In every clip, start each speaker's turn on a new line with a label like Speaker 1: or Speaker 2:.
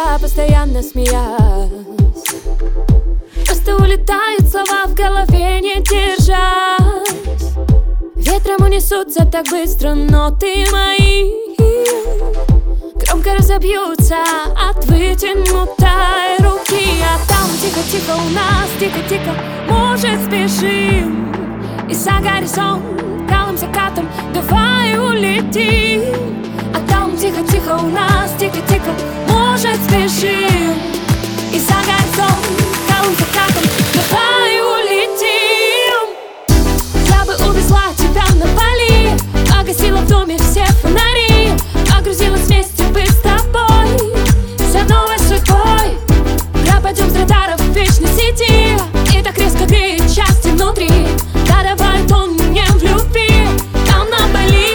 Speaker 1: себя, постоянно смеясь. Просто улетают слова в голове, не держась. Ветром унесутся так быстро ноты мои, громко разобьются от вытянутой руки. А там тихо-тихо у нас, тихо-тихо, может спешим, и за горизонт алым закатом давай улетим. А там тихо-тихо у нас, тихо-тихо, может спешим, и за горизонт алым закатом давай улетим. Я бы увезла тебя на Бали, погасила в доме все фонари, погрузилась вместе бы с тобой, за новой судьбой. Пропадем с радаров в вечной сети, и так резко греет счастье внутри. Да давай тонем в любви, там на Бали.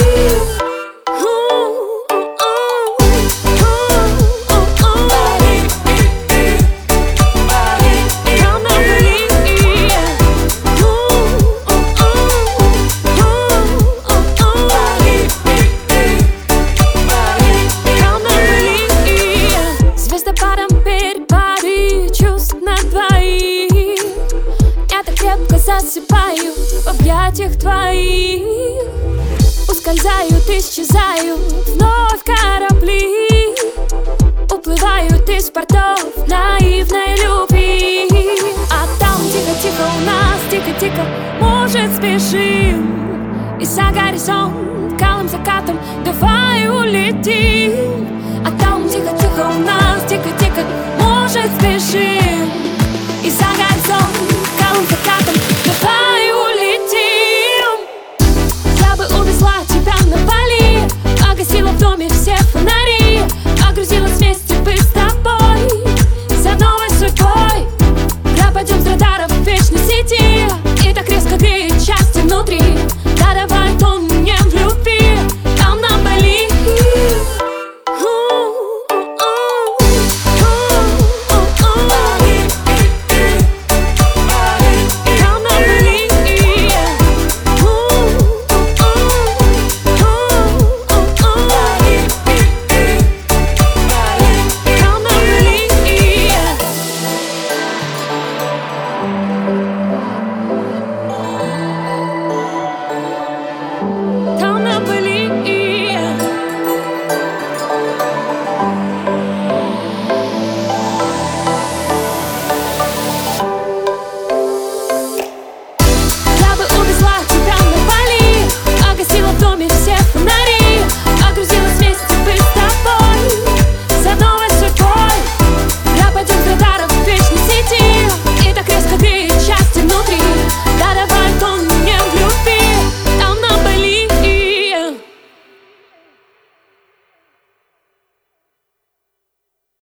Speaker 1: Засыпаю в объятиях твоих, ускользают, исчезают вновь корабли, уплывают из портов наивной любви. А там тихо-тихо у нас, тихо-тихо, может спешим, и за горизонт алым закатом давай улетим. А там тихо-тихо у нас, тихо-тихо, может спешим, и за горизонт